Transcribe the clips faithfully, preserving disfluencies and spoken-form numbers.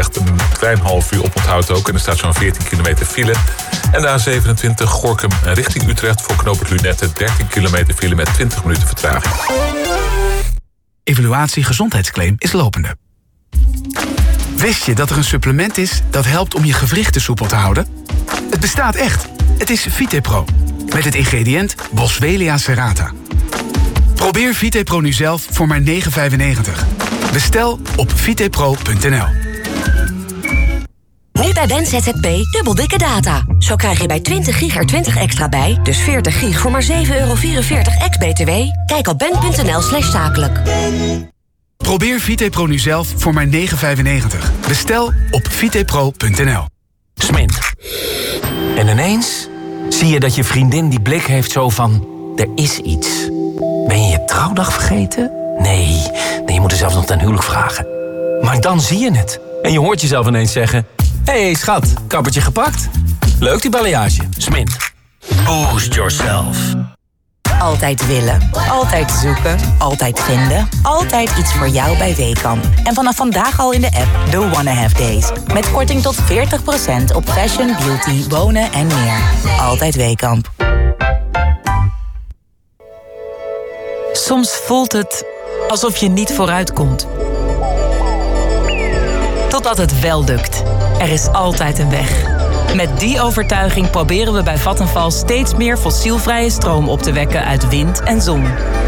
Utrecht een klein half uur oponthoud ook. En er staat zo'n veertien kilometer file. En de A zevenentwintig Gorinchem richting Utrecht voor knooppunt Lunette dertien kilometer file met twintig minuten vertraging. Evaluatie gezondheidsclaim is lopende. Wist je dat er een supplement is dat helpt om je gewrichten soepel te houden? Het bestaat echt. Het is VitePro. Met het ingrediënt Boswellia serrata. Probeer VitePro nu zelf voor maar negen vijfennegentig. Bestel op vitepro punt n l. Nu bij Ben Z Z P dubbel dikke data. Zo krijg je bij twintig gig er twintig extra bij, dus veertig gig voor maar zeven euro vierenveertig ex-B T W. Kijk op ben punt n l slash zakelijk. Probeer VitePro nu zelf voor maar negen vijfennegentig. Bestel op vitepro punt n l. Smint. En ineens zie je dat je vriendin die blik heeft zo van... er is iets. Ben je je trouwdag vergeten? Nee, nee, je moet er zelfs nog ten huwelijk vragen. Maar dan zie je het. En je hoort jezelf ineens zeggen... hé hey, schat, kappertje gepakt? Leuk die balayage. Smint. Boost yourself. Altijd willen, altijd zoeken, altijd vinden. Altijd iets voor jou bij Weekamp. En vanaf vandaag al in de app The Wanna Have Days. Met korting tot veertig procent op fashion, beauty, wonen en meer. Altijd Weekamp. Soms voelt het alsof je niet vooruitkomt. Totdat het wel lukt. Er is altijd een weg. Met die overtuiging proberen we bij Vattenfall steeds meer fossielvrije stroom op te wekken uit wind en zon.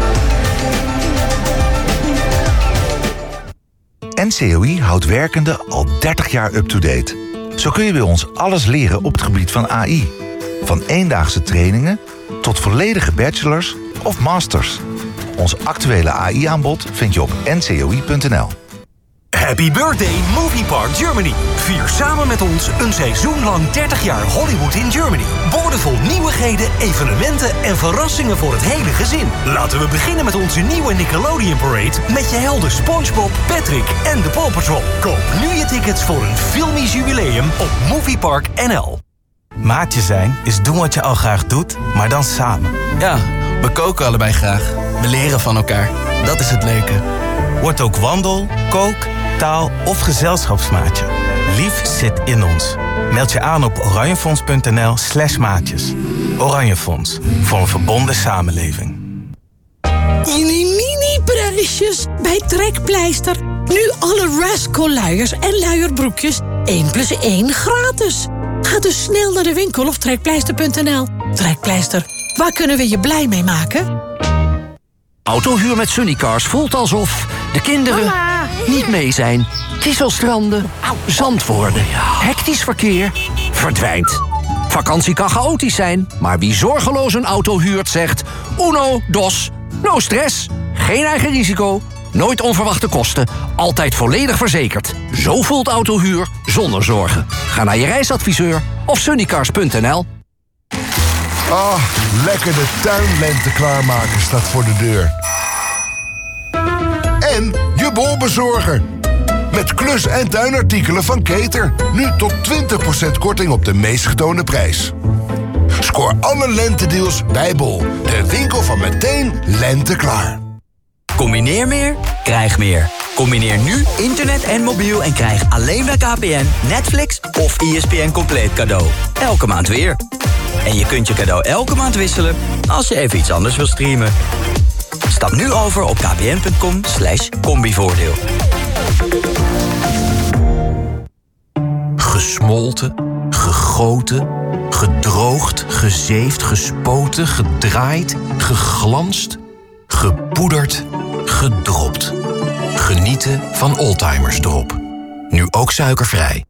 N C O I houdt werkenden al dertig jaar up-to-date. Zo kun je bij ons alles leren op het gebied van A I. Van eendaagse trainingen tot volledige bachelors of masters. Ons actuele A I-aanbod vind je op n c o i punt n l. Happy birthday Movie Park Germany. Vier samen met ons een seizoen lang dertig jaar Hollywood in Germany. Boordevol nieuwigheden, evenementen en verrassingen voor het hele gezin. Laten we beginnen met onze nieuwe Nickelodeon Parade... met je helden SpongeBob, Patrick en de Paw Patrol. Koop nu je tickets voor een filmisch jubileum op Moviepark N L. Maatje zijn is doen wat je al graag doet, maar dan samen. Ja, we koken allebei graag. We leren van elkaar. Dat is het leuke. Word ook wandel, kook, taal of gezelschapsmaatje. Lief zit in ons. Meld je aan op oranjefonds punt n l slash maatjes. Oranjefonds, voor een verbonden samenleving. Mini-prijsjes bij Trekpleister. Nu alle Rascal luiers en luierbroekjes één plus één gratis. Ga dus snel naar de winkel of trekpleister punt n l. Trekpleister, waar kunnen we je blij mee maken? Autohuur met Sunnycars voelt alsof de kinderen Mama. niet mee zijn. Kieselstranden, zand worden, hectisch verkeer, verdwijnt. Vakantie kan chaotisch zijn, maar wie zorgeloos een auto huurt zegt... uno, dos, no stress, geen eigen risico, nooit onverwachte kosten... altijd volledig verzekerd. Zo voelt autohuur zonder zorgen. Ga naar je reisadviseur of sunnycars punt n l. Ah, lekker de tuinlente klaarmaken staat voor de deur. En je bolbezorger. Met klus- en tuinartikelen van Keter. Nu tot twintig procent korting op de meest getoonde prijs. Scoor alle lentedeals bij Bol. De winkel van meteen lente klaar. Combineer meer, krijg meer. Combineer nu internet en mobiel en krijg alleen bij K P N, Netflix of E S P N compleet cadeau. Elke maand weer. En je kunt je cadeau elke maand wisselen als je even iets anders wil streamen. Stap nu over op kpn punt com slash combivoordeel. Gesmolten, gegoten, gedroogd, gezeefd, gespoten, gedraaid, geglanst, gepoederd, gedropt. Genieten van Oldtimers Drop. Nu ook suikervrij.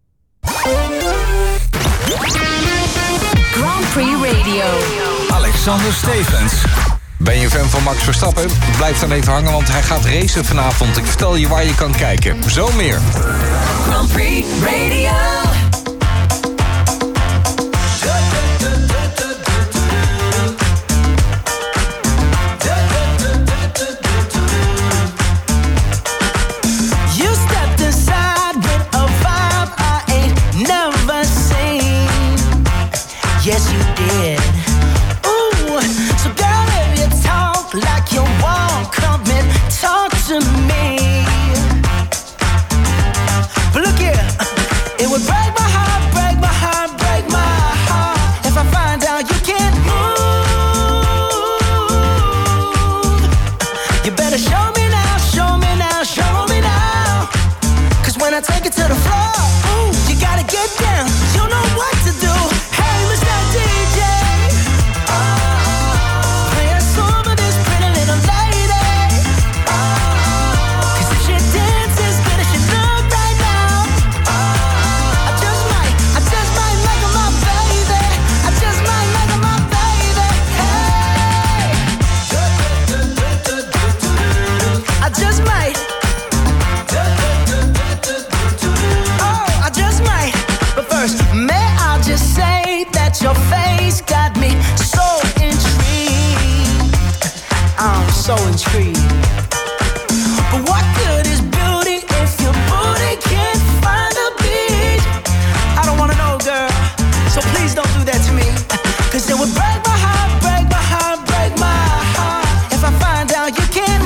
Grand Prix Radio. Alexander Stevens. Ben je fan van Max Verstappen? Blijf dan even hangen, want hij gaat racen vanavond. Ik vertel je waar je kan kijken. Zo meer. Grand Prix Radio. Yes, you did. Ooh, so girl, if you talk like you want, come and talk to me. But look here. to the floor, ooh, you gotta get down. You know what to do. Hey, Mister D J, oh, play a song for this pretty little lady. Oh, 'cause if she dances as good as she look right now, oh, I just might, I just might make her my baby. I just might make her my baby. Hey, I just might. Oh, I just might. But first, may I just say that your face got me so intrigued. I'm so intrigued. But what good is beauty if your booty can't find a beat? I don't wanna know, girl, so please don't do that to me. 'Cause it would break my heart, break my heart, break my heart if I find out you can't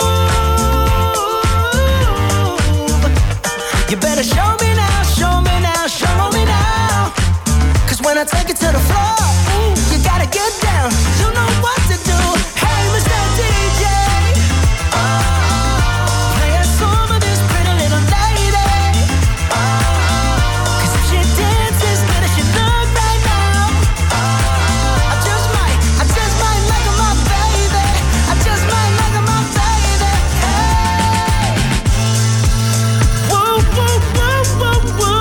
move. You better show me now, show me now, show me now. 'Cause when I take it to the floor, ooh, you gotta get down. You know what to do. Hey, Mister D J, oh, play a song for this pretty little lady. Oh, 'cause if she dances as good as she look right now, oh, I just might, I just might make her my baby. I just might make her my baby. Hey, woo, woo, woo, woo, woo.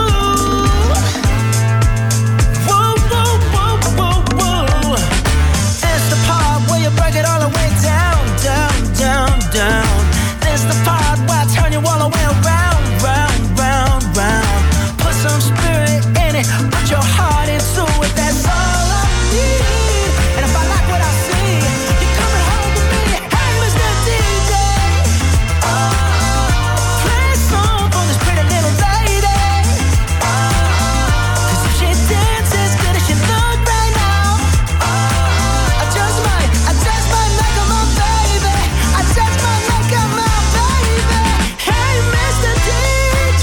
Woo, woo, woo, woo, woo. There's the part where you break it all the way down, down, down, down. There's the part where I turn you all the way around, round, round, round. Put some spirit in it, put your heart into it. That's all I need. And if I like what I see, you're coming home with me. Hey, Mister D J, oh, play a song for this pretty little lady. Oh, 'cause if she dances as good as she look right now, oh, I just might, I just might make her my baby. I just might make her my baby. Hey, Mister D J,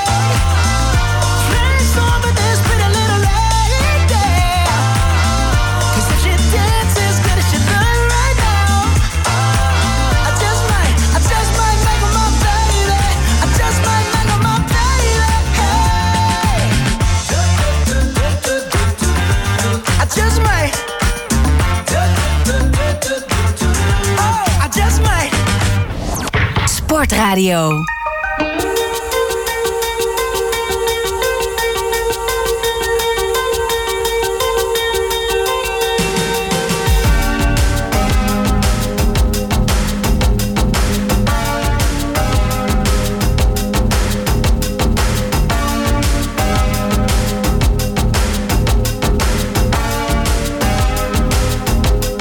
play a song for this pretty little lady. 'Cause if she dances as good as she look right now, oh, I just might, I just might make her my baby. I just might make her my baby. Hey, I just might. Oh, I just might. Sportradio.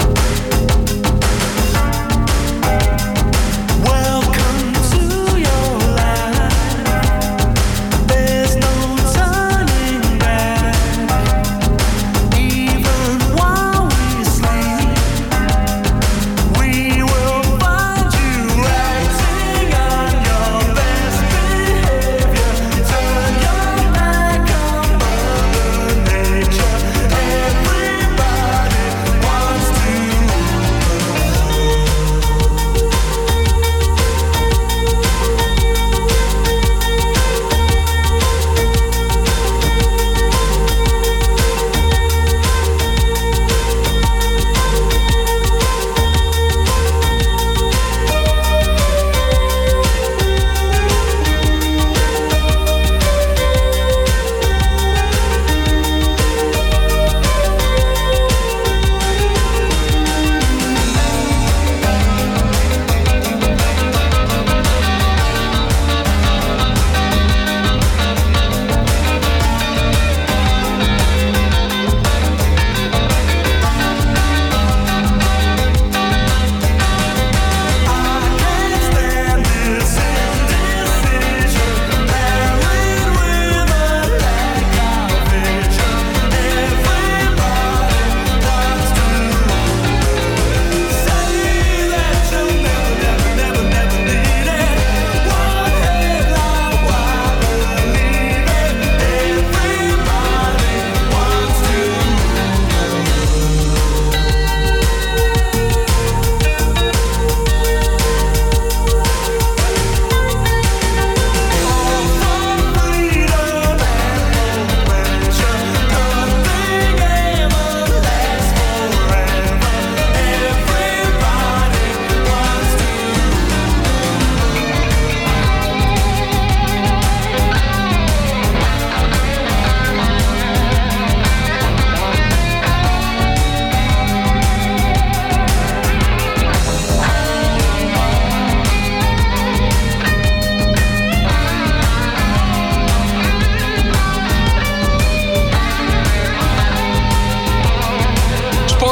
Welcome to your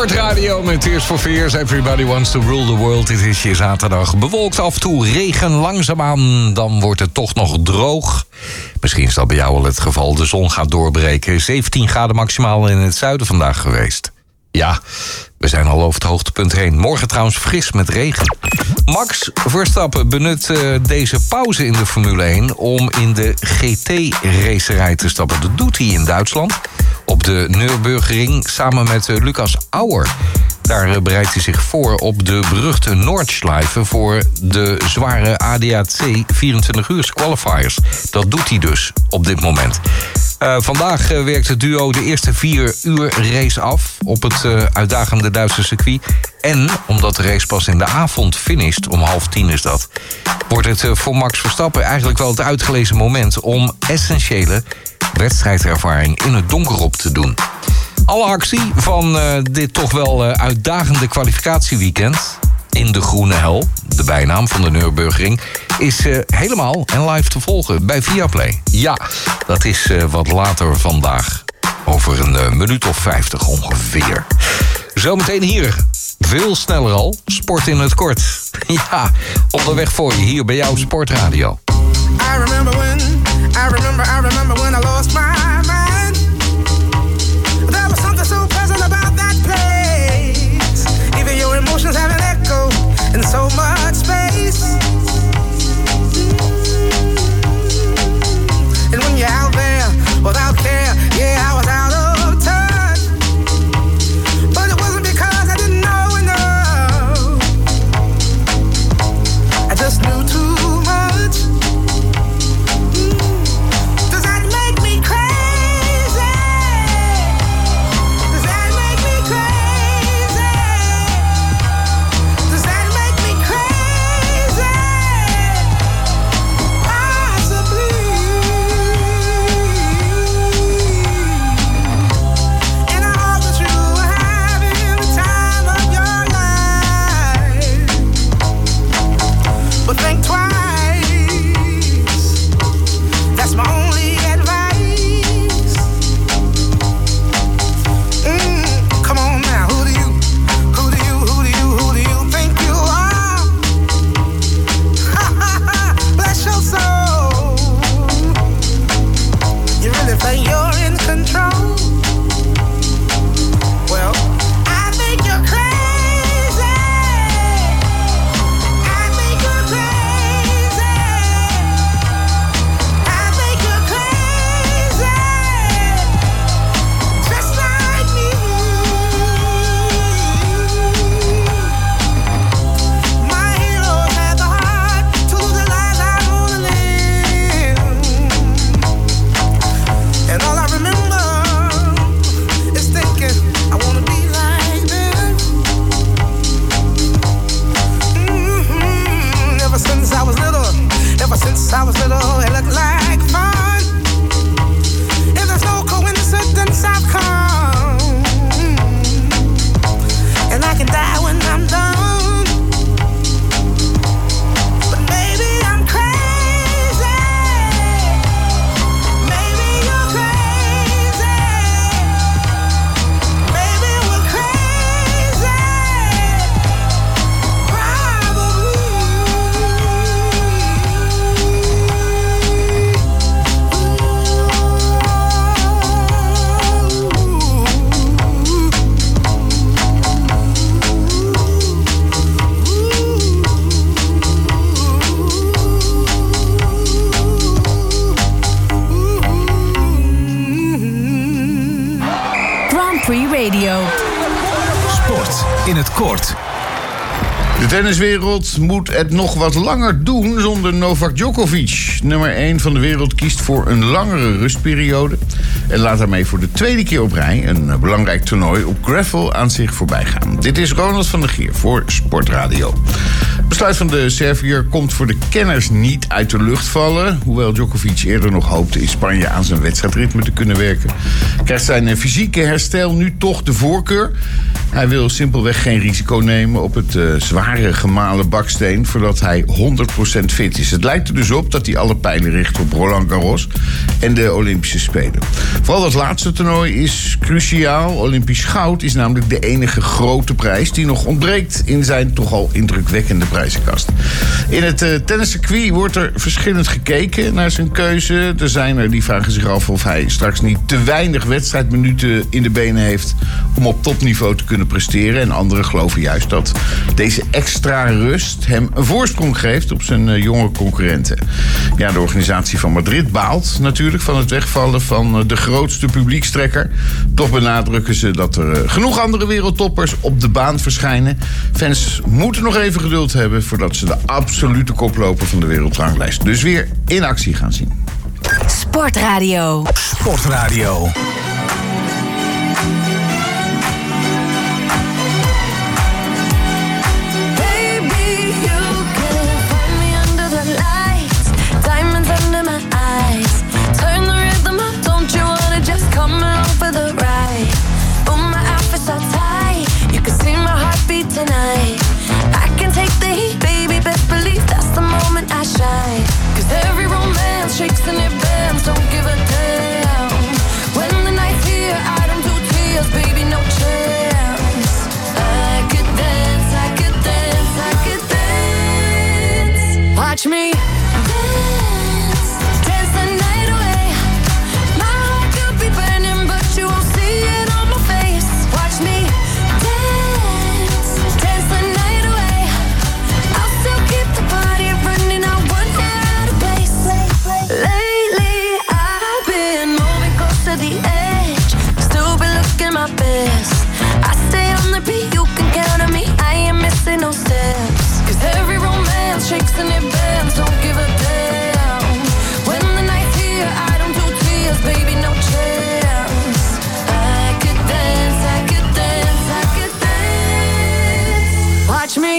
Sportradio met Tears for Fears. Everybody wants to rule the world. Het is je zaterdag. Bewolkt af en toe, regen langzaamaan. Dan wordt het toch nog droog. Misschien is dat bij jou al het geval. De zon gaat doorbreken. zeventien graden maximaal in het zuiden vandaag geweest. Ja, we zijn al over het hoogtepunt heen. Morgen trouwens fris met regen. Max Verstappen benut uh, deze pauze in de Formule één... om in de G T-racerij te stappen. Dat doet hij in Duitsland. Op de Nürburgring samen met uh, Lucas Auer. Daar uh, bereidt hij zich voor op de beruchte Nordschleife... voor de zware A D A C vierentwintig uur qualifiers. Dat doet hij dus op dit moment. Uh, vandaag uh, werkt het duo de eerste vier uur race af... op het uh, uitdagende Duitse circuit. En, omdat de race pas in de avond finisht, om half tien is dat... wordt het uh, voor Max Verstappen eigenlijk wel het uitgelezen moment... om essentiële wedstrijdervaring in het donker op te doen. Alle actie van uh, dit toch wel uh, uitdagende kwalificatieweekend... in de Groene Hel, de bijnaam van de Nürburgring... is uh, helemaal en live te volgen bij Viaplay. Ja, dat is uh, wat later vandaag. Over een uh, minuut of vijftig ongeveer. Zometeen hier, veel sneller al, sport in het kort. Ja, onderweg voor je hier bij jouw Sportradio. I remember when, I remember, I remember when I lost my mind. There was something so pleasant about that place. Even your emotions have an echo in so much space. And when you're out there without care, yeah, I was out of touch. But it wasn't because I didn't know enough. I just knew too much. Does that make me crazy? Does that make me crazy? Does that make me crazy? Possibly. And I hope that you are having the time of your life. But think twice. That's my only advice. Mm, come on now, who do you, who do you, who do you, who do you think you are? Ha ha ha, bless your soul. You really think you're in control? Well, I think you're crazy. I think you're crazy. I think you're crazy, just like me. My heroes had the heart to lose their lives out on a limb. And all I remember is thinking, I wanna be like them. Mm-hmm. Ever since I was little, ever since I was little, it looked like fun. If there's no coincidence, I've come. And I can die when I'm done. But maybe I'm crazy. Maybe you're crazy. Maybe we're crazy. Grand Prix Radio. Sport in het kort. De tenniswereld moet het nog wat langer doen zonder Novak Djokovic. Nummer één van de wereld kiest voor een langere rustperiode... en laat daarmee voor de tweede keer op rij een belangrijk toernooi op gravel aan zich voorbij gaan. Dit is Ronald van der Geer voor Sportradio. Het besluit van de Serviër komt voor de kenners niet uit de lucht vallen. Hoewel Djokovic eerder nog hoopte in Spanje aan zijn wedstrijdritme te kunnen werken, krijgt zijn fysieke herstel nu toch de voorkeur. Hij wil simpelweg geen risico nemen op het uh, zwaar zware gemalen baksteen voordat hij honderd procent fit is. Het lijkt er dus op dat hij alle pijlen richt op Roland Garros en de Olympische Spelen. Vooral dat laatste toernooi is cruciaal. Olympisch goud is namelijk de enige grote prijs die nog ontbreekt in zijn toch al indrukwekkende prijzenkast. In het uh, tenniscircuit wordt er verschillend gekeken naar zijn keuze. Er zijn er die vragen zich af of hij straks niet te weinig wedstrijdminuten in de benen heeft om op topniveau te kunnen presteren. En anderen geloven juist dat deze extra rust hem een voorsprong geeft op zijn uh, jonge concurrenten. Ja, de organisatie van Madrid baalt natuurlijk van het wegvallen van uh, de grootste publiekstrekker. Toch benadrukken ze dat er uh, genoeg andere wereldtoppers op de baan verschijnen. Fans moeten nog even geduld hebben voordat ze de absolute koploper van de wereldranglijst dus weer in actie gaan zien. Sportradio. Sportradio. Tonight, I can take the heat, baby. Best believe that's the moment I shine. 'Cause every romance shakes and it bends. Don't give a damn. When the night's here, I don't do tears, baby. No chance. I could dance, I could dance, I could dance. Watch me dance, dance the night away. My heart could be burning, but you won't see it on my face. Watch me. Lately, I've been moving close to the edge. Still be looking my best. I stay on the beat, you can count on me. I ain't missing no steps. 'Cause every romance shakes and it bends. Don't give a damn. When the night's here, I don't do tears, baby, no chance. I could dance, I could dance, I could dance. Watch me.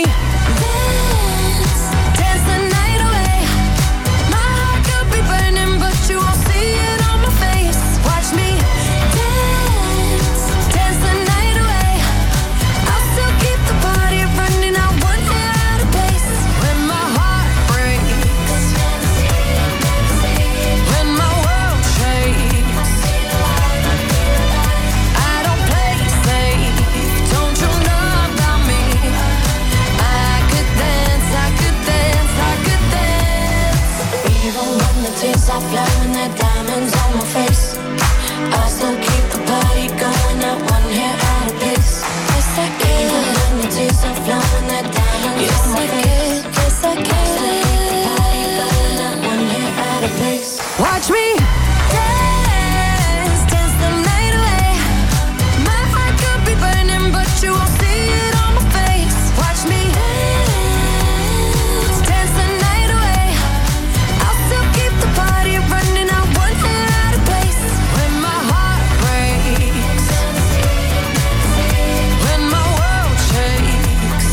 I fly when there diamonds on my face. I still keep the party going, not one hair out of place. Yes, I can. Even when the tears are flowing, there diamonds yes, on my I face. Can. Yes, I can. I still keep the party going, not one hair out of place. Watch me dance, dance the night away. My heart could be burning, but you won't see it on my face. Watch me dance, dance the night away. I'll still keep the party running out one hair out of place. When my heart breaks, when my world shakes,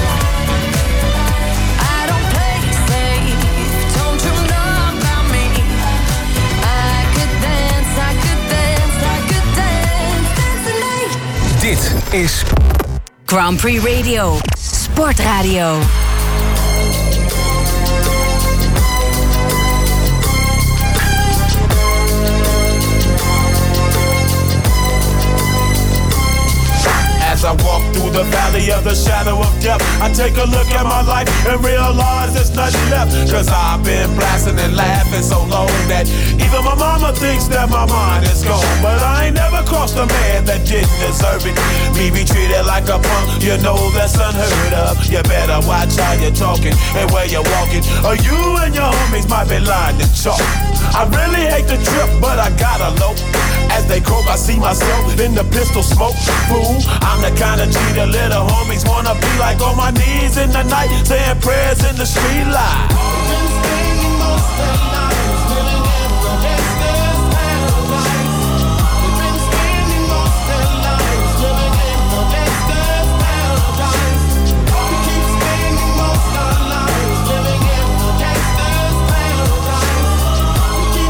I don't play safe. Don't you know about me? I could dance, I could dance, I could dance, dance the night. Dit is Grand Prix Radio. Sportradio. As I walk through the valley of the shadow of death, I take a look at my life and realize there's nothing left. 'Cause I've been blasting and laughing so long that even my mama thinks that my mind is gone. But I ain't never crossed a man that didn't deserve it. Me be treated like a punk, you know that's unheard of. You better watch how you're talking and where you're walking, or you and your homies might be lying to chalk. I really hate the trip, but I gotta low. As they croak, I see myself in the pistol smoke. Fool, I'm the kind of G the little homies wanna be like, on my knees in the night, saying prayers in the street light.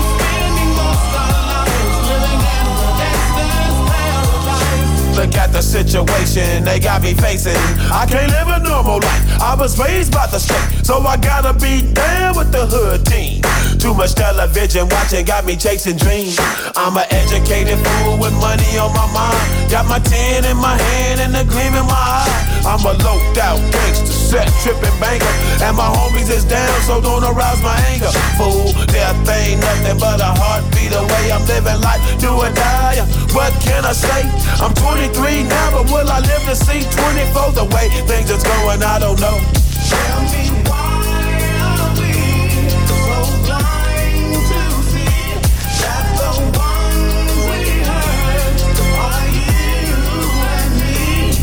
Look at the situation they got me facing. I can't live a normal life. I was raised by the street, so I gotta be down with the hood team. Too much television watching got me chasing dreams. I'm an educated fool with money on my mind. Got my tin in my hand and a gleam in my eye. I'm a loped out gangster, set tripping banker, and my homies is down, so don't arouse my anger. Fool, death ain't nothing but a heartbeat away. I'm living life, do or die. What can I say? I'm twenty-three now, but will I live to see twenty-four? The way things is going, I don't know. Tell me why are we so blind to see that the ones we hurt are you and me?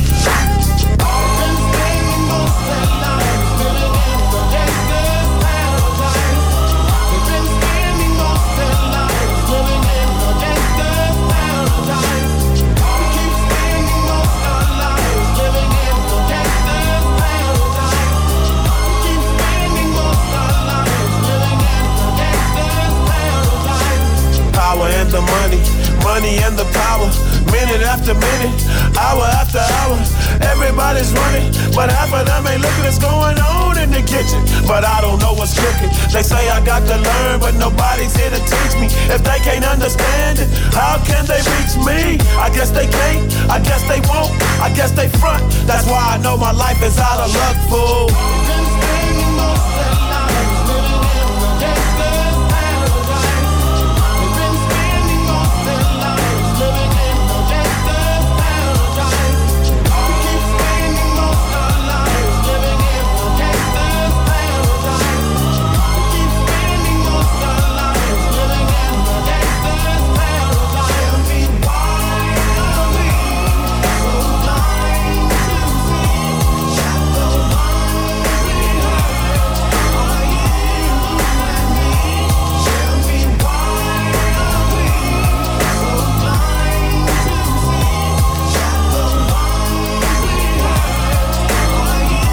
All been spending most their lives living in the gangster's paradise. They've been spending most their lives living in the gangster's paradise. We keep spending most our lives living in the gangster's paradise. We keep spending most our lives living in the gangster's paradise. Power and the money, money and the power. Minute after minute, hour after hour, everybody's running, but half of them ain't looking what's going on in the kitchen. But I don't know what's cooking. They say I got to learn, but nobody's here to teach me. If they can't understand it, how can they reach me? I guess they can't, I guess they won't, I guess they front. That's why I know my life is out of luck, fool. We've been spending most their lives living in the gangster's paradise. We've been spending most their lives living in the gangster's paradise. We keep spending most our lives living in the gangster's paradise. We keep spending most our lives living in the gangster's paradise. Tell me why are we so blind to see that the ones we hurt are you and me? Tell me why are we so blind to see that the ones we hurt are you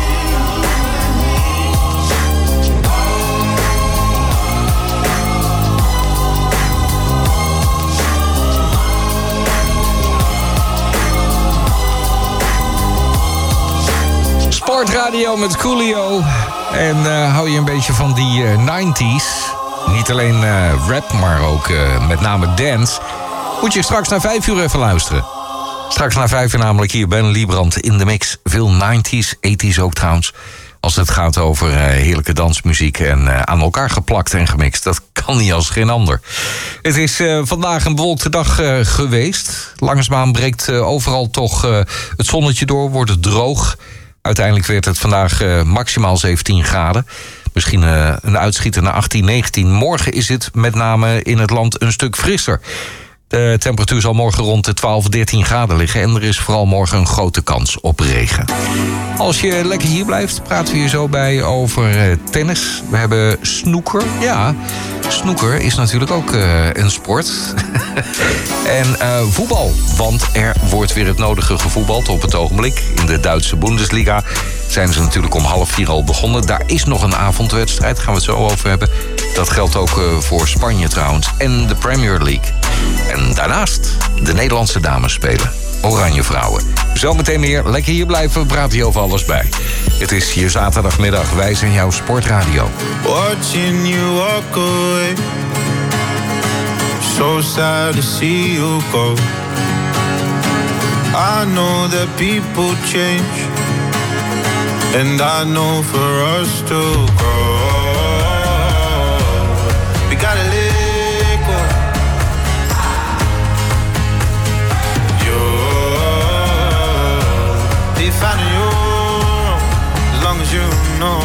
Sportradio met Coolio. En uh, hou je een beetje van die uh, nineties. Niet alleen uh, rap, maar ook uh, met name dance. Moet je straks na vijf uur even luisteren. Straks na vijf uur namelijk hier Ben Liebrand in de mix. Veel nineties, eighties ook trouwens. Als het gaat over uh, heerlijke dansmuziek en uh, aan elkaar geplakt en gemixt. Dat kan niet als geen ander. Het is uh, vandaag een bewolkte dag uh, geweest. Langzaamaan breekt uh, overal toch uh, het zonnetje door, wordt het droog. Uiteindelijk werd het vandaag uh, maximaal zeventien graden. Misschien uh, een uitschieter naar achttien, negentien. Morgen is het met name in het land een stuk frisser. De temperatuur zal morgen rond de twaalf, dertien graden liggen. En er is vooral morgen een grote kans op regen. Als je lekker hier blijft, praten we hier zo bij over uh, tennis. We hebben snoeker. Ja, snoeker is natuurlijk ook uh, een sport. en uh, voetbal. Want er wordt weer het nodige gevoetbald op het ogenblik. In de Duitse Bundesliga zijn ze natuurlijk om half vier al begonnen. Daar is nog een avondwedstrijd, gaan we het zo over hebben. Dat geldt ook uh, voor Spanje trouwens. En de Premier League. En daarnaast de Nederlandse dames spelen. Oranje vrouwen. Zometeen meer. Lekker hier blijven. We praten hier over alles bij. Het is hier zaterdagmiddag. Wij zijn jouw Sportradio. Watching you walk away. So sad to see you go. I know that people change. And I know for us to grow. We gotta let go. They found you wrong, as long as you know.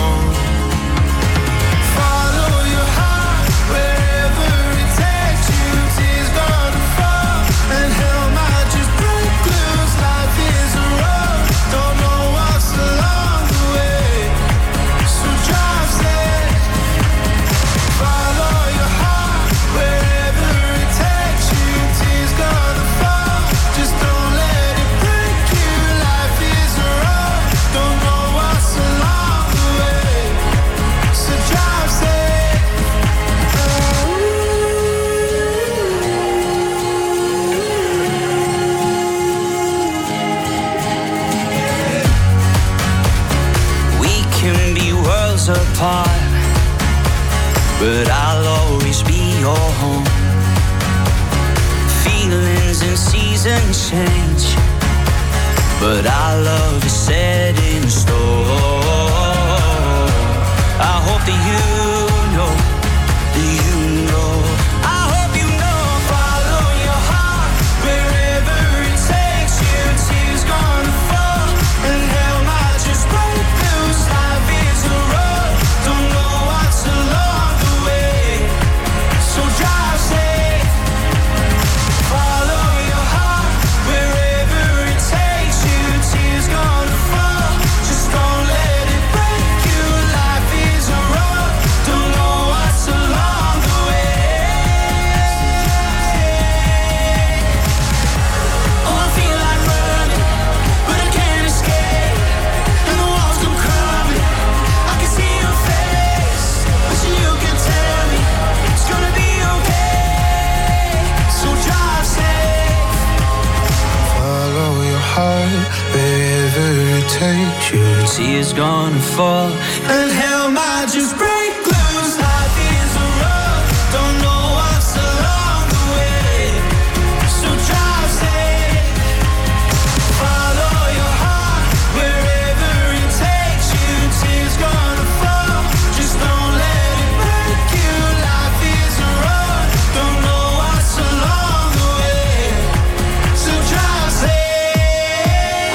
Follow your heart wherever it takes you. Tears gonna fall and hell might just break loose. Life is a road, don't know what's along the way. So drive safe. Follow your heart winds and seasons change, but our love is set in stone. I hope that you know, that you know. I hope you know. Follow your heart wherever it takes you. Tears gonna fall and hell might just break loose. Life is a road, don't know what's along the way, so drive safe. Follow your heart wherever it takes you. Tears gonna fall, just don't let it break you. Life is a road, don't know what's along the way. Oh, I feel like running, but I can't escape. And the walls come crumbling, I can see your face. Listen, you can tell me it's gonna be okay, so drive safe. Follow your heart wherever it takes you. Tears gonna fall and hell might just break loose. Life is a road, don't know what's along the way, so drive safe. Follow your heart wherever it takes you. Tears gonna fall, just don't let it break you. Life is a road, don't know what's along the way, so drive safe.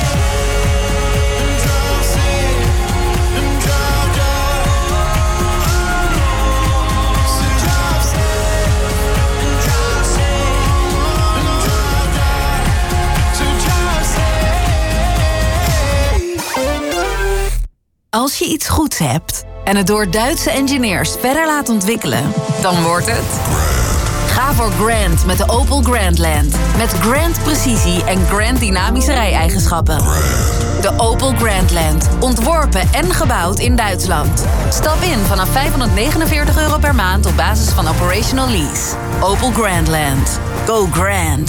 Drive safe, and drive, drive. So drive safe, and drive safe, and drive, drive. So drive safe. Als je iets goeds hebt en het door Duitse engineers verder laat ontwikkelen, dan wordt het... Ga voor Grand met de Opel Grandland. Met Grand precisie en Grand dynamische rij-eigenschappen. De Opel Grandland. Ontworpen en gebouwd in Duitsland. Stap in vanaf vijfhonderdnegenenveertig euro per maand op basis van operational lease. Opel Grandland. Go Grand.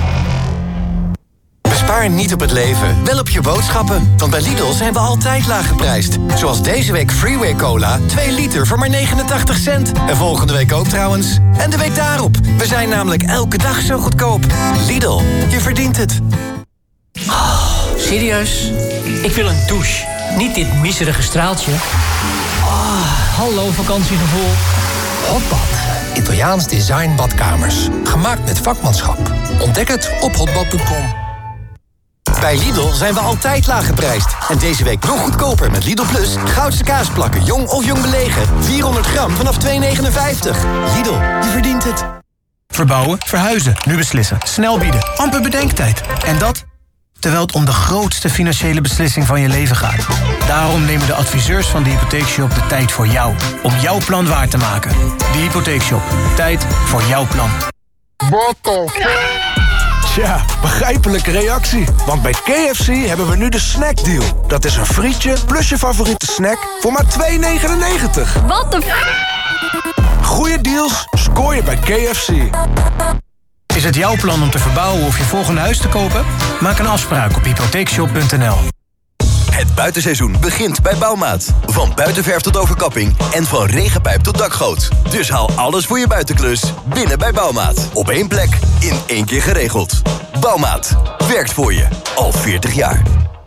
Bespaar niet op het leven, wel op je boodschappen. Want bij Lidl zijn we altijd laag geprijsd. Zoals deze week Freeway Cola, twee liter voor maar negenentachtig cent. En volgende week ook trouwens. En de week daarop. We zijn namelijk elke dag zo goedkoop. Lidl, je verdient het. Oh, serieus? Ik wil een douche. Niet dit miserige straaltje. Oh, hallo vakantiegevoel. Hotbad. Italiaans design badkamers. Gemaakt met vakmanschap. Ontdek het op hotbad punt com. Bij Lidl zijn we altijd laag geprijsd. En deze week nog goedkoper met Lidl Plus. Goudse kaasplakken, jong of jong belegen. vierhonderd gram vanaf twee negenenvijftig. Lidl, je verdient het. Verbouwen, verhuizen, nu beslissen. Snel bieden, amper bedenktijd. En dat terwijl het om de grootste financiële beslissing van je leven gaat. Daarom nemen de adviseurs van de Hypotheekshop de tijd voor jou. Om jouw plan waar te maken. De Hypotheekshop. Tijd voor jouw plan. What the fuck? Tja, begrijpelijke reactie. Want bij K F C hebben we nu de snackdeal. Dat is een frietje plus je favoriete snack voor maar twee negenennegentig. Wat de f***? Goeie deals scoor je bij K F C. Is het jouw plan om te verbouwen of je volgende huis te kopen? Maak een afspraak op hypotheekshop punt n l. Het buitenseizoen begint bij Bouwmaat. Van buitenverf tot overkapping en van regenpijp tot dakgoot. Dus haal alles voor je buitenklus binnen bij Bouwmaat. Op één plek, in één keer geregeld. Bouwmaat. Werkt voor je. Al veertig jaar.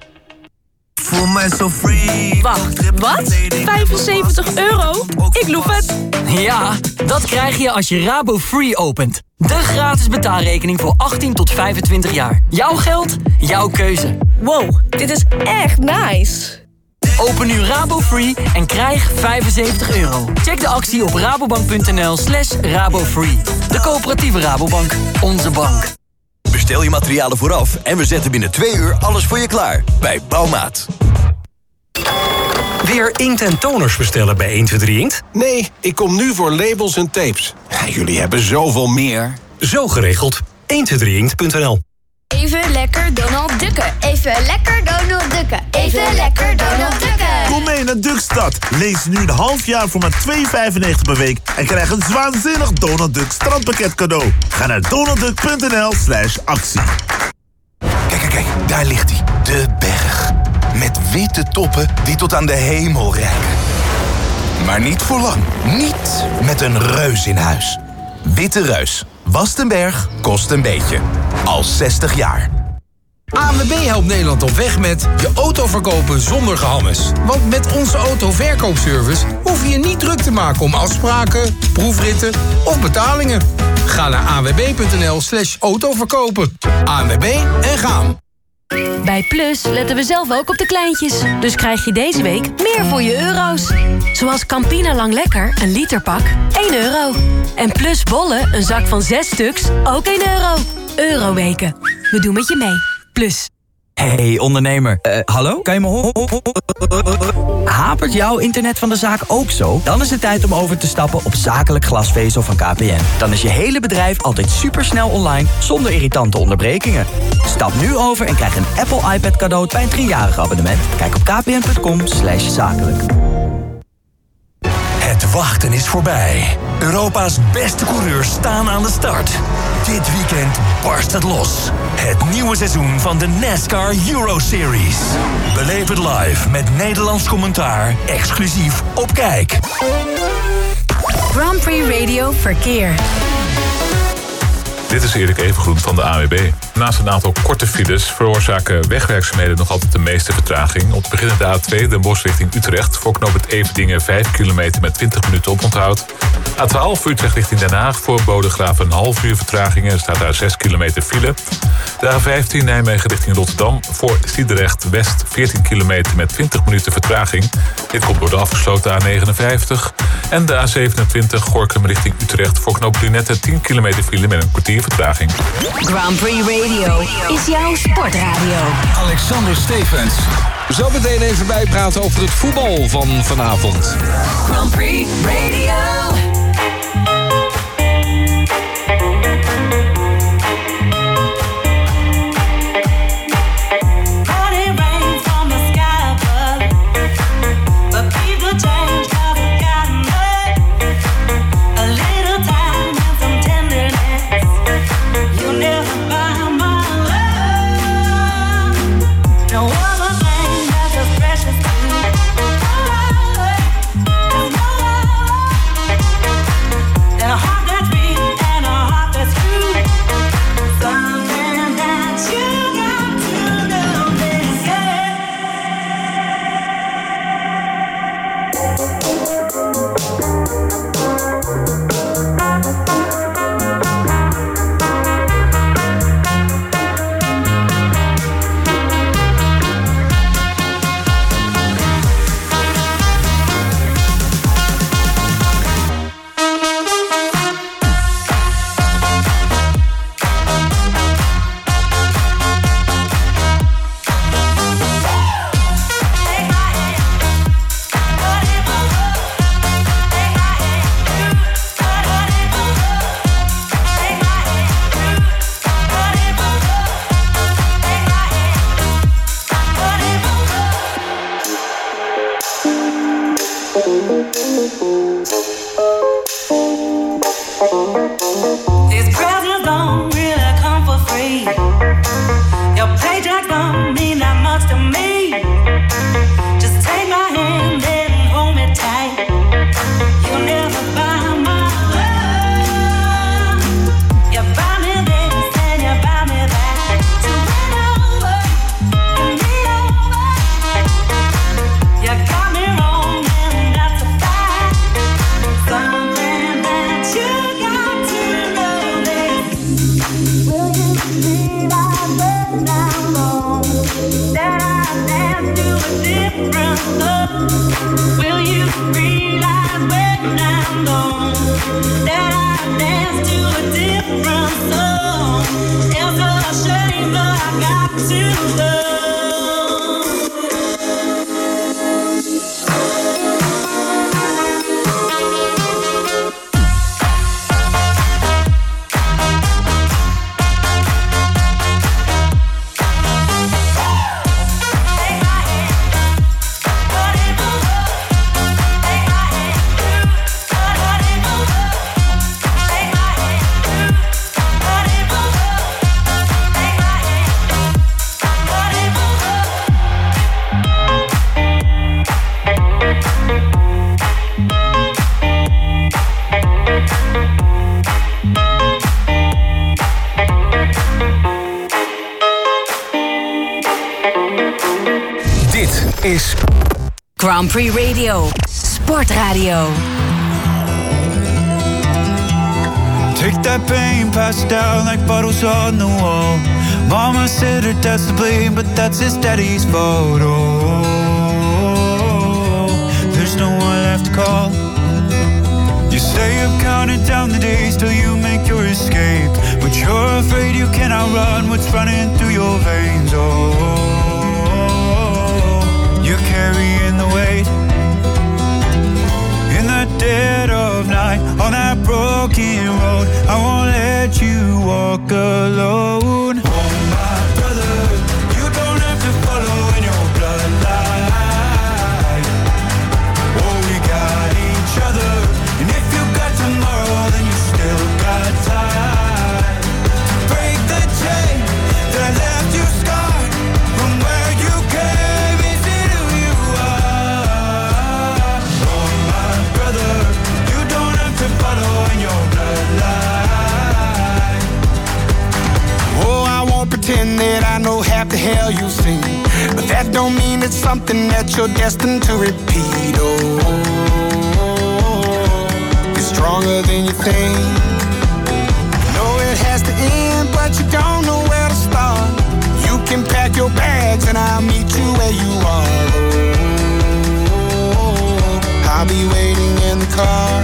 Voel mij zo free. Wacht, wat? vijfenzeventig euro? Ik loef het. Ja, dat krijg je als je Rabo Free opent. De gratis betaalrekening voor achttien tot vijfentwintig jaar. Jouw geld, jouw keuze. Wow, dit is echt nice. Open nu Rabo Free en krijg vijfenzeventig euro. Check de actie op rabobank punt n l slash rabofree. De coöperatieve Rabobank. Onze bank. Bestel je materialen vooraf en we zetten binnen twee uur alles voor je klaar. Bij Bouwmaat. Weer inkt en toners bestellen bij één twee drie Inkt? Nee, ik kom nu voor labels en tapes. Ja, jullie hebben zoveel meer. Zo geregeld. één twee drie inkt punt n l. Even lekker Donald Ducken. Even lekker Donald Ducken. Even lekker Donald Ducken. Kom mee naar Duckstad. Lees nu een half jaar voor maar twee vijfennegentig per week en krijg een waanzinnig Donald Duck strandpakket cadeau. Ga naar donaldduck punt n l slash actie. Kijk, kijk, kijk, daar ligt hij. De berg. Met witte toppen die tot aan de hemel reiken. Maar niet voor lang. Niet met een reus in huis. Witte Reus. Wastenberg kost een beetje. Al zestig jaar. A N W B helpt Nederland op weg met je auto verkopen zonder gehammes. Want met onze autoverkoopservice hoef je je niet druk te maken om afspraken, proefritten of betalingen. Ga naar anwb.nl slash autoverkopen. A N W B en gaan. Bij Plus letten we zelf ook op de kleintjes. Dus krijg je deze week meer voor je euro's. Zoals Campina Lang Lekker, een literpak, één euro. En Plus bollen, een zak van zes stuks, ook één euro. Euroweken. We doen met je mee. Plus. Hey ondernemer, uh, hallo? Kan je me horen? Hapert jouw internet van de zaak ook zo? Dan is het tijd om over te stappen op zakelijk glasvezel van K P N. Dan is je hele bedrijf altijd supersnel online, zonder irritante onderbrekingen. Stap nu over en krijg een Apple iPad cadeau bij een driejarig abonnement. Kijk op kpn.com slash zakelijk. Het wachten is voorbij. Europa's beste coureurs staan aan de start. Dit weekend barst het los. Het nieuwe seizoen van de NASCAR Euro Series. Beleef het live met Nederlands commentaar, exclusief op Kijk. Grand Prix Radio Verkeer. Dit is Erik Evengroen van de A N W B. Naast een aantal korte files veroorzaken wegwerkzaamheden nog altijd de meeste vertraging. Op het beginnende A twee Den Bosch richting Utrecht. Voor knooppunt Everdingen vijf kilometer met twintig minuten oponthoud. A twaalf Utrecht richting Den Haag. Voor Bodegraven een half uur vertraging. Er staat daar zes kilometer file. De A vijftien Nijmegen richting Rotterdam. Voor Sliedrecht West veertien kilometer met twintig minuten vertraging. Dit komt door de afgesloten A negenenvijftig. En de A zevenentwintig Gorinchem richting Utrecht. Voor knooppunt Lunette tien kilometer file met een kwartier vertraging. Grand Prix Radio is jouw sportradio. Alexander Stevens. Zo meteen even bijpraten over het voetbal van vanavond. Grand Prix Radio. is Grand Prix Radio. Sportradio. Take that pain, pass it down like bottles on the wall. Mama said her dad's to blame, but that's his daddy's photo. There's no one left to call. You say you've counted down the days till you make your escape, but you're afraid you cannot run what's running through your veins. Oh, you're carrying the weight in the dead of night on that broken road. I won't let you walk alone. Oh my brother, you don't have to follow in your bloodline. Oh, we got each other, and if you got tomorrow, then you still got time. Break the chain that left you scarred from where you came. Is it who you are? Oh my brother, you don't have to follow in your bloodline. Oh, I won't pretend that I know half the hell you've seen, but that don't mean it's something that you're destined to repeat. Oh, you're stronger than you think. Know it has to end, but you don't know where to start. You can pack your bags and I'll meet you where you are. Oh, I'll be waiting in the car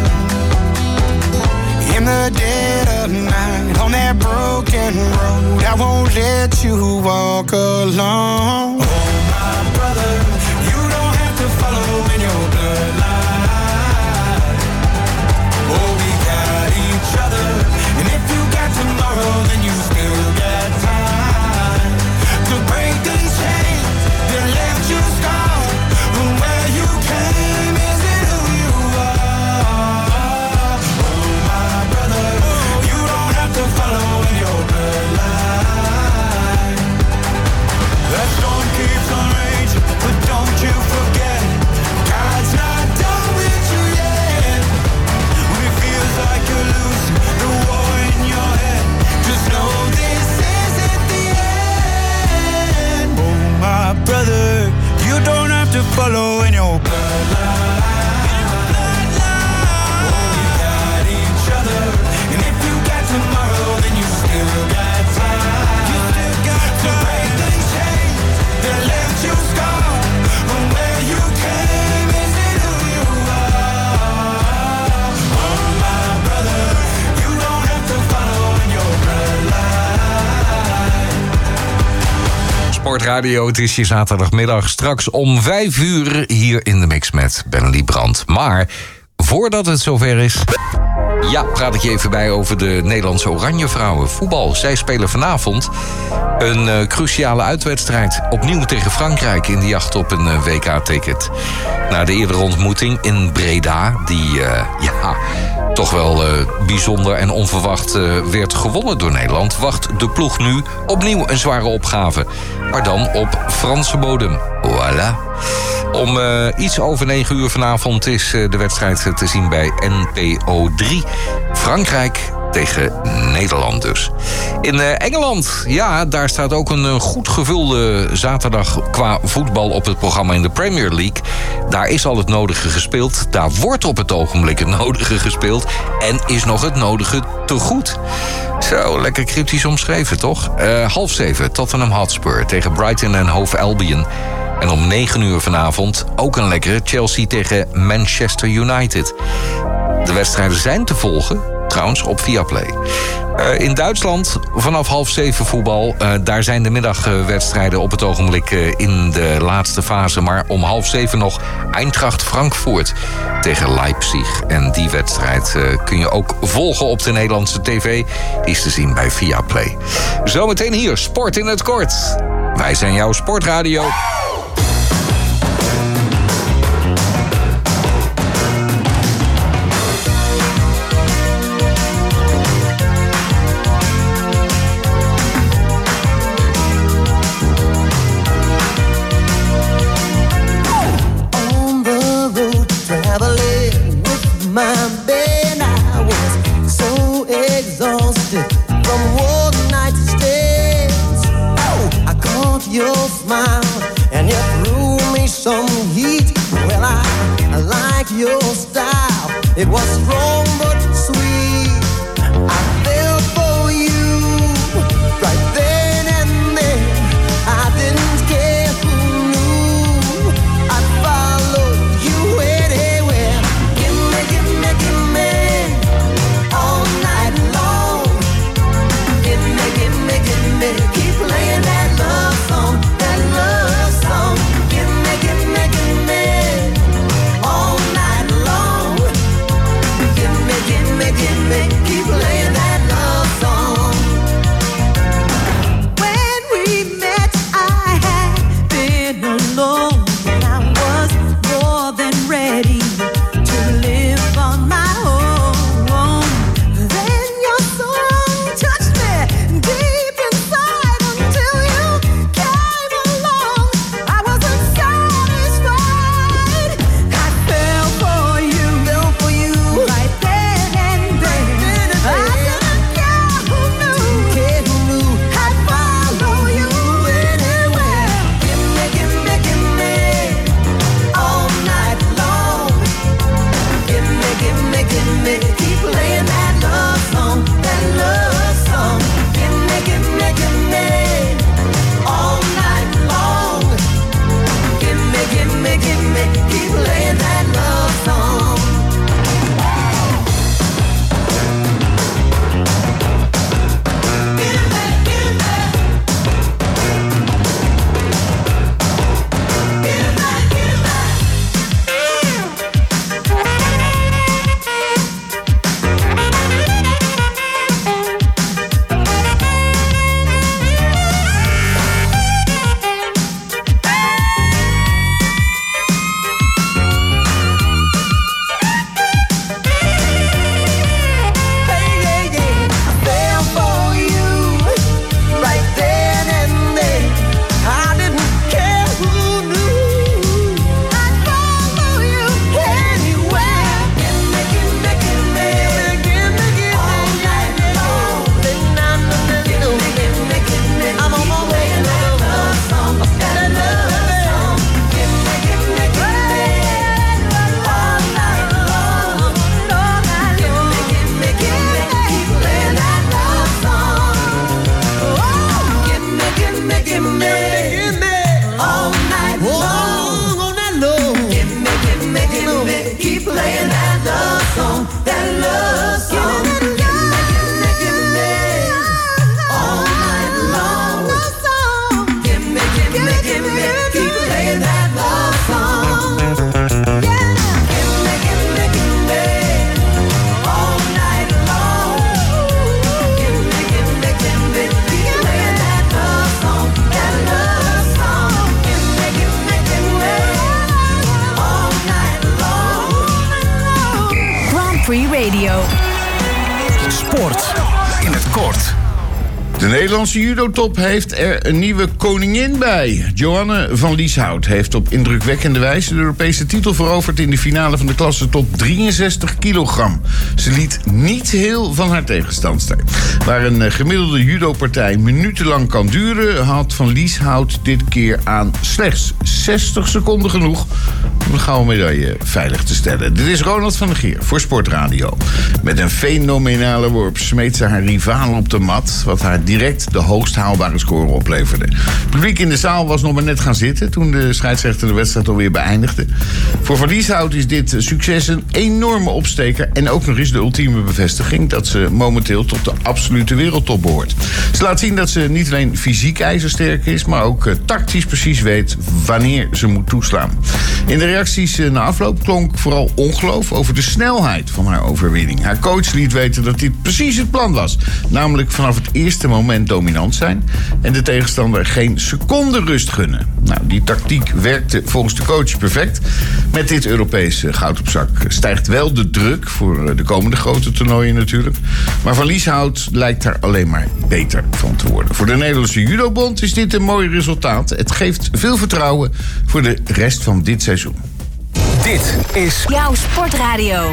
in the dead of night on that broken road. I won't let you walk alone. Oh, my brother, you don't have to follow in your bloodline. Oh, we got each other, and if you got tomorrow, then you still got time to break the chains that left you scarred from where you came. Is it who you are? Oh, my brother, you don't have to follow in your bloodline. That storm keeps on raging, but don't you forget, God's not done with you yet. When it feels like you're losing the war in your head, just know this isn't the end. Oh, my brother, you don't have to follow in your bloodline. Oh, we got each other, and if you got tomorrow, then you still got time. You still got to break the chains that left you scarred from where you came. Is it who you are? Oh, my brother, you don't have to follow in your bloodline. Sportradio, het is je zaterdagmiddag. Straks om vijf uur hier in de mix met Ben Brandt. Maar voordat het zover is, ja, praat ik je even bij over de Nederlandse Oranje Vrouwen. Voetbal. Zij spelen vanavond een uh, cruciale uitwedstrijd. Opnieuw tegen Frankrijk in de jacht op een uh, W K-ticket. Na de eerdere ontmoeting in Breda, die uh, ja, toch wel uh, bijzonder en onverwacht uh, werd gewonnen door Nederland, wacht de ploeg nu opnieuw een zware opgave. Maar dan op Franse bodem. Voilà. Om uh, iets over negen uur vanavond is uh, de wedstrijd te zien bij N P O drie. Frankrijk tegen Nederland dus. In uh, Engeland, ja, daar staat ook een uh, goed gevulde zaterdag qua voetbal op het programma in de Premier League. Daar is al het nodige gespeeld. Daar wordt op het ogenblik het nodige gespeeld. En is nog het nodige te goed. Zo, lekker cryptisch omschreven, toch? Uh, half zeven, Tottenham Hotspur tegen Brighton en Hove Albion. En om negen uur vanavond ook een lekkere Chelsea tegen Manchester United. De wedstrijden zijn te volgen, trouwens, op Viaplay. Uh, in Duitsland vanaf half zeven voetbal. Uh, daar zijn de middagwedstrijden op het ogenblik uh, in de laatste fase. Maar om half zeven nog Eintracht Frankfurt tegen Leipzig. En die wedstrijd uh, kun je ook volgen op de Nederlandse tv. Die is te zien bij Viaplay. Zometeen hier, Sport in het Kort. Wij zijn jouw Sportradio. Your smile and you threw me so your style. It was strong but sweet. I fell for you right then and there. I didn't care who knew. I'd follow you anywhere. Give me, give me, give me all night long. Give me, give me, give me. Keep playing that love song, that love song. Give me, give me, give me all night long. Give me, give me, give me. Keep playing that love song. When we met, I had been alone, and I was more than ready to live on my own. Then your song touched me deep inside until you came along. I wasn't satisfied. I fell for you, fell for you right then and there. I didn't care who knew, care who knew. I'd follow you anywhere. Give me, give me, give me all night long. Give me, give me, give me. Keep playing that love song, that love song. Give me, give me, give me all night long. Give me, give me, give me. Keep playing that love song. Hey, yeah, yeah. I fell for you right then and there. I didn't care who knew. I'd follow you anywhere. Give me, give me, give me, give me, give me all night long. Give me, give me, give me. I'm on my way to that love song, that love song. Give me, give me, give me all night long, all night long. Give me, give me, give me. Keep playing that love song. Oh, give me, give me, give me, give me all night long, all night long. Give me, give me, give me. Keep playing that love song, that love song. Give me, give me, give me all night long. Give me, give me, give me. Keep playing that love song. Give me, give me, give me all night long. Give me, give me, give me. Keep playing that love song, that love song. Give me, give me, give me all night long. Grand Prix Radio. Sport in het kort. De Nederlandse judotop heeft er een nieuwe koningin bij. Joanne van Lieshout heeft op indrukwekkende wijze de Europese titel veroverd in de finale van de klasse tot drieënzestig kilogram. Ze liet niet heel van haar tegenstandster. Waar een gemiddelde judopartij minutenlang kan duren, had van Lieshout dit keer aan slechts zestig seconden genoeg om de gouden medaille veilig te stellen. Dit is Ronald van der Geer voor Sportradio. Met een fenomenale worp smeet ze haar rivaal op de mat, wat haar direct de hoogst haalbare score opleverde. Het publiek in de zaal was nog maar net gaan zitten toen de scheidsrechter de wedstrijd alweer beëindigde. Voor Van Lieshout is dit succes een enorme opsteker en ook nog eens de ultieme bevestiging dat ze momenteel tot de absolute wereldtop behoort. Ze laat zien dat ze niet alleen fysiek ijzersterk is, maar ook uh, tactisch precies weet wanneer ze moet toeslaan. In de reacties uh, na afloop klonk vooral ongeloof over de snelheid van haar overwinning. Haar coach liet weten dat dit precies het plan was. Namelijk vanaf het eerste moment dominant zijn en de tegenstander geen seconde rust gunnen. Nou, die tactiek werkte volgens de coach perfect. Met dit Europese goud op zak stijgt wel de druk voor de komende grote toernooien natuurlijk. Maar Van Lieshout lijkt daar alleen maar beter van te worden. Voor de Nederlandse Judobond is dit een mooi resultaat. Het geeft veel vertrouwen voor de rest van dit seizoen. Dit is jouw Sportradio.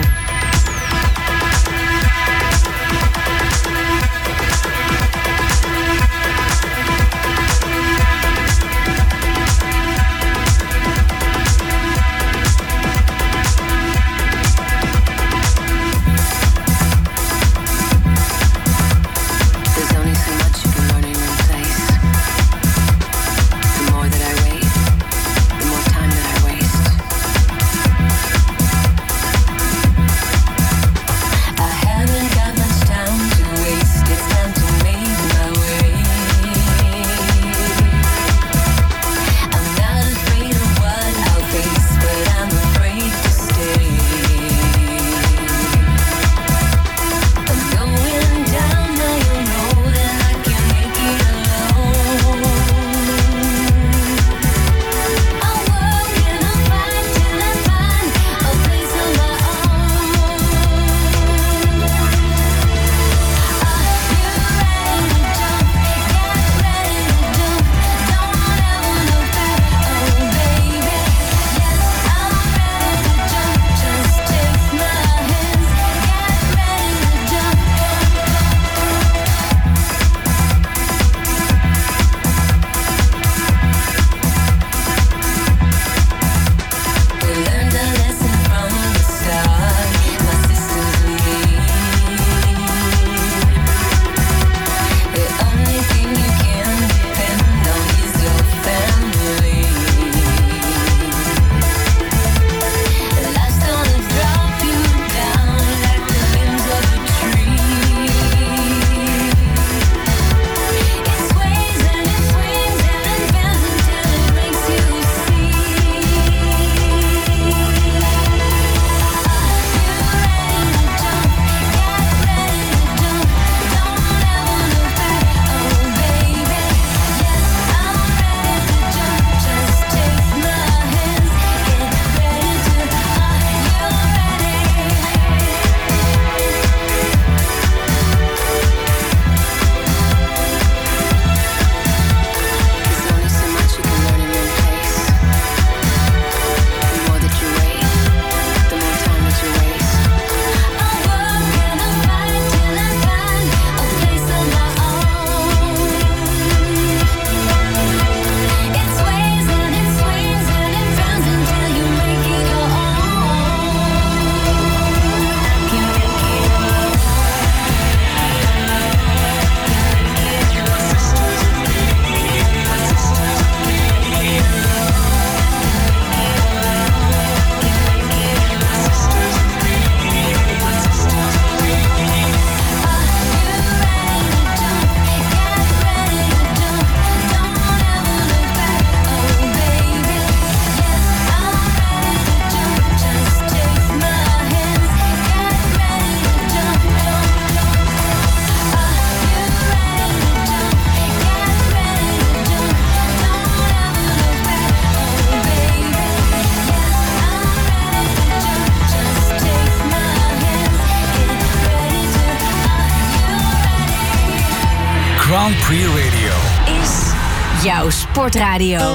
Grand Prix Radio is jouw sportradio.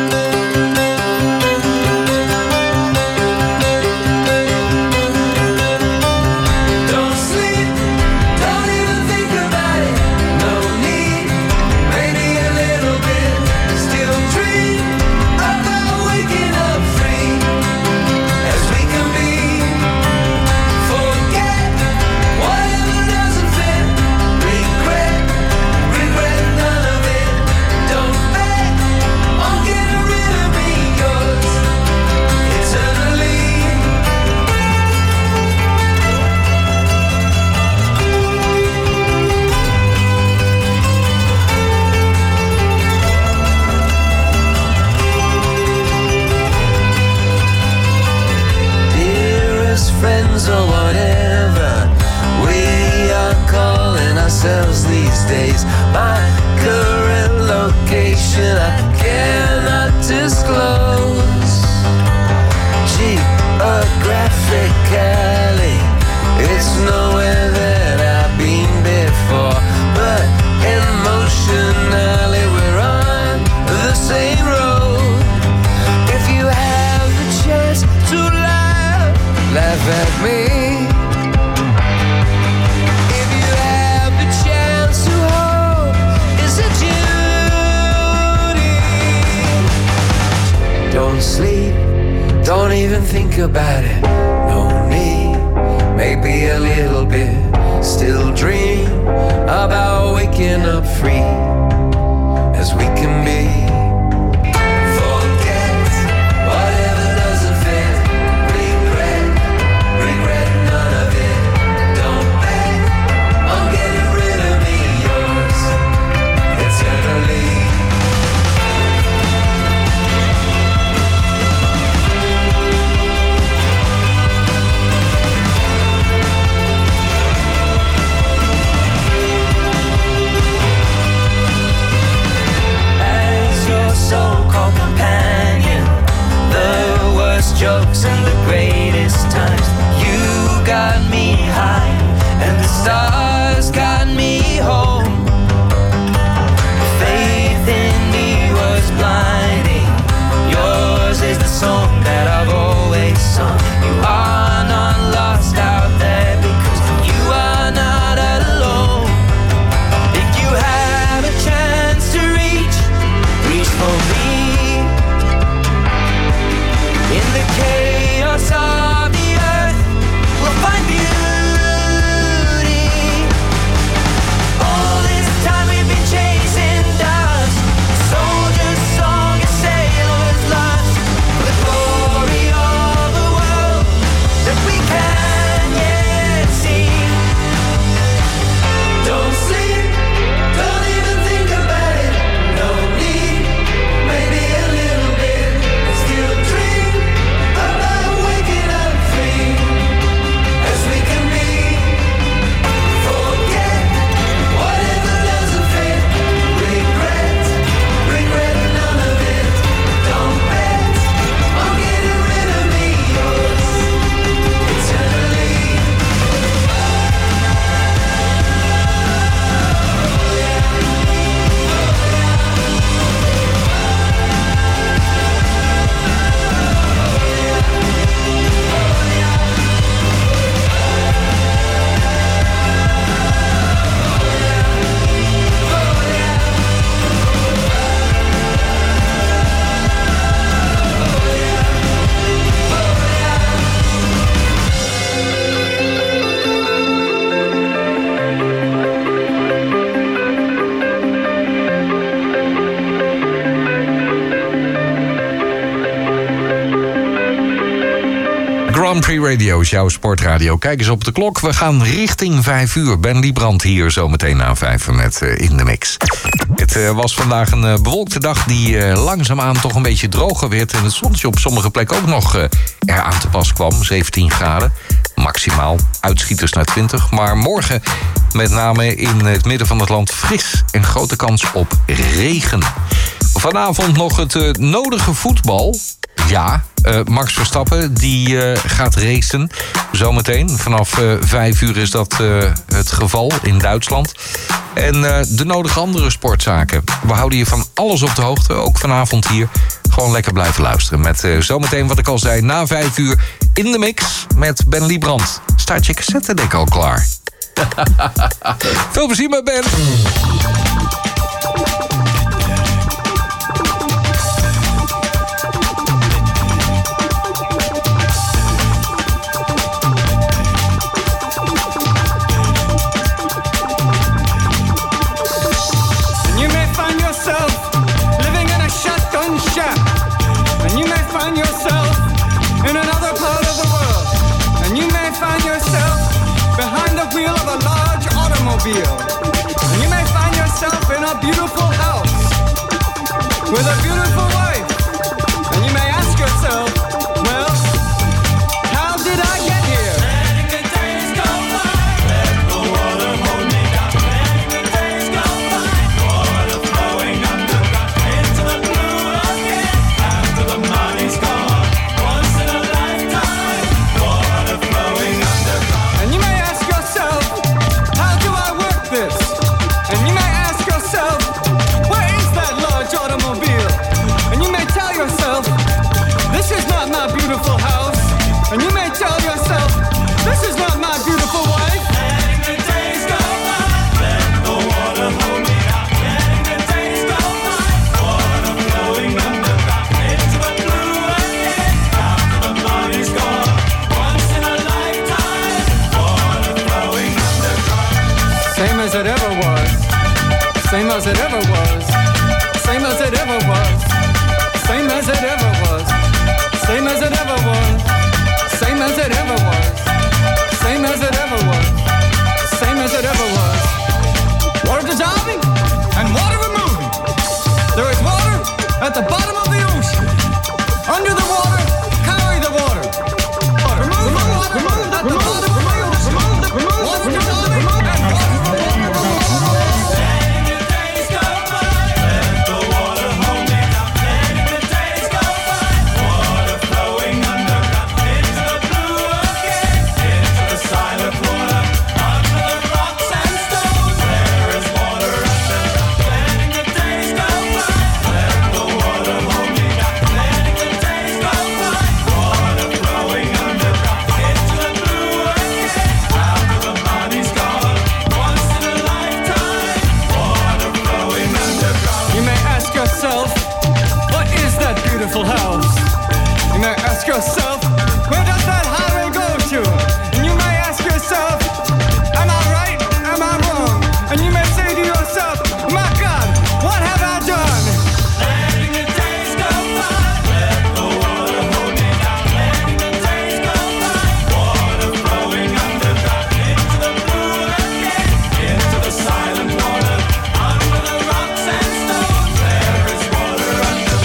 Or whatever we are calling ourselves these days. My current location I cannot disclose. Geographically, it's nowhere that I've been before, but emotionally we're on the same road. If you have the chance to laugh, laugh at me. If you have the chance to hope, it's a duty. Don't sleep, don't even think about it. No need, maybe a little bit. Still dream about waking up free as we can be. Jokes and the greatest times. You got me high and the stars got me home. Faith in me was blinding. Yours is the song that I've always sung. You are not lost out there because you are not alone. If you have a chance to reach, reach for me. In the chaos of the earth, we'll find beauty. All this time we've been chasing dust. Soldier's song, a sailor's lust. For the glory of the world that we can yet see. Don't sleep, don't even think about it. No need, maybe a little bit. Still dream about waking up free as we can be. Forget whatever doesn't fit. Regret, regret none of it. Don't bet on getting rid of me, yours eternally. Grand Prix Radio is jouw sportradio. Kijk eens op de klok. We gaan richting vijf uur. Ben Liebrand hier zo meteen na vijf met uh, In de Mix. Het uh, was vandaag een uh, bewolkte dag die uh, langzaamaan toch een beetje droger werd. En het zonnetje op sommige plekken ook nog uh, eraan te pas kwam. zeventien graden. Maximaal. Uitschieters naar twintig. Maar morgen met name in het midden van het land fris. En grote kans op regen. Vanavond nog het uh, nodige voetbal. Ja, Uh, Max Verstappen, die uh, gaat racen zometeen. Vanaf uh, vijf uur is dat uh, het geval in Duitsland. En uh, de nodige andere sportzaken. We houden je van alles op de hoogte, ook vanavond hier. Gewoon lekker blijven luisteren. Met uh, zometeen, wat ik al zei, na vijf uur in de mix met Ben Liebrand. Staat je cassettedek al klaar? Veel plezier met Ben. And you may find yourself in a beautiful house with a beautiful wife. And you may ask yourself, well, how did I get here? Letting the days go by, let the water hold me down. Letting the days go by, water flowing underground into the blue again. After the money's gone, once in a lifetime, water flowing underground. And you may ask yourself, this. And you may ask yourself, where is that large automobile? And you may tell yourself, this is not my beautiful house. And you may tell yourself, this is not my beautiful wife. Letting the days go by, let the water hold me down. Letting the days go by, water flowing underground into the blue again. After the money's gone, once in a lifetime, water flowing underground. Same as it ever was, same as it ever was, same as it ever was, same as it ever was, same as it ever was, same as it ever was, same as it ever was, same as it ever was. Water dissolving and water removing. There is water at the bottom of the ocean. Under the water, carry the water. Remove the water at the bottom of the ocean. Water dissolving and water. House. You may ask yourself, where does that highway go to? And you may ask yourself, am I right? Am I wrong? And you may say to yourself, my God, what have I done? Letting the days go by, let the water hold me down. Letting the days go by, water flowing underground into the blue again, into the silent water, under the rocks and stones. There is water underground.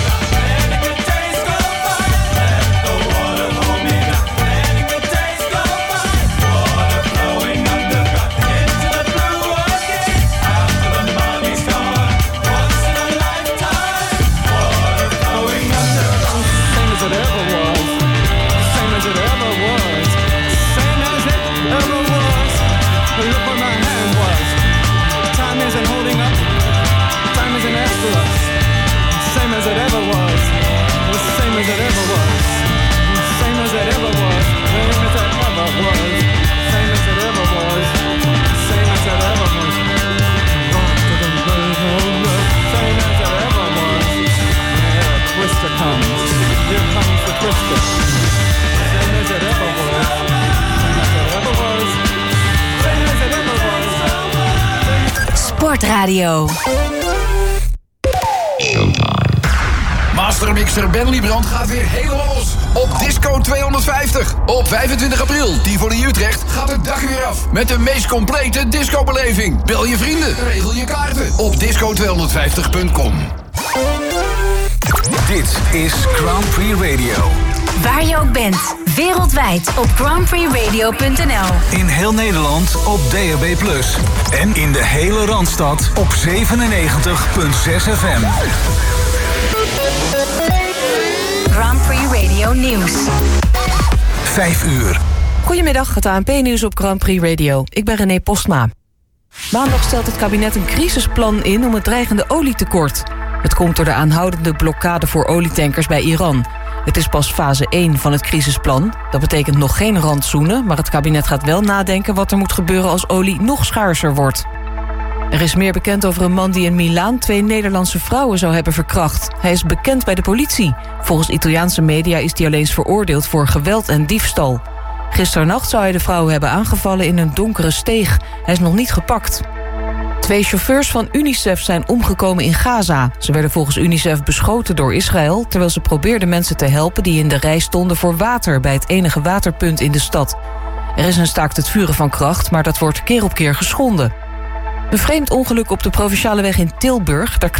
Sportradio. Mastermixer Ben Liebrand gaat weer helemaal los op Disco tweehonderdvijftig. Op vijfentwintig april, Tivoli Utrecht, gaat het dak weer af met de meest complete discobeleving. Bel je vrienden, regel je kaarten op disco tweehonderdvijftig punt com. Dit is Grand Prix Radio. Waar je ook bent, wereldwijd op grand prix radio punt n l. In heel Nederland op D A B plus. En in de hele Randstad op zevenennegentig komma zes F M. Grand Prix Radio Nieuws. Vijf uur. Goedemiddag, het A N P-nieuws op Grand Prix Radio. Ik ben René Postma. Maandag stelt het kabinet een crisisplan in om het dreigende olietekort. Het komt door de aanhoudende blokkade voor olietankers bij Iran. Het is pas fase één van het crisisplan. Dat betekent nog geen rantsoenen, maar het kabinet gaat wel nadenken wat er moet gebeuren als olie nog schaarser wordt. Er is meer bekend over een man die in Milaan twee Nederlandse vrouwen zou hebben verkracht. Hij is bekend bij de politie. Volgens Italiaanse media is hij alleen veroordeeld voor geweld en diefstal. Gisternacht zou hij de vrouwen hebben aangevallen in een donkere steeg. Hij is nog niet gepakt. Twee chauffeurs van UNICEF zijn omgekomen in Gaza. Ze werden volgens UNICEF beschoten door Israël, terwijl ze probeerden mensen te helpen die in de rij stonden voor water bij het enige waterpunt in de stad. Er is een staakt het vuren van kracht, maar dat wordt keer op keer geschonden. Een vreemd ongeluk op de provinciale weg in Tilburg. Daar